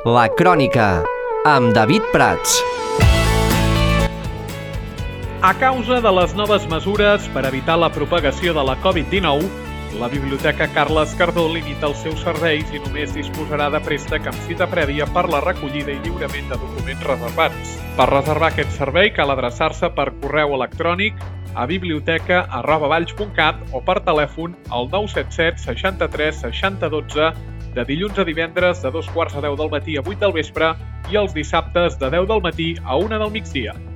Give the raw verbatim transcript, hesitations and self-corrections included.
La Crònica, amb David Prats. A causa de les noves mesures per evitar la propagació de la covid dinou, la Biblioteca Carles Cardó limita els seus serveis i només disposarà de préstec amb cita prèvia per la recollida i lliurament de documents reservats. Per reservar aquest servei cal adreçar-se per correu electrònic a biblioteca arroba valls punt cat o per telèfon al nou set set seixanta-tres seixanta dotze de dilluns a divendres de dos quarts a deu del matí a vuit del vespre i els dissabtes de deu del matí a una del migdia.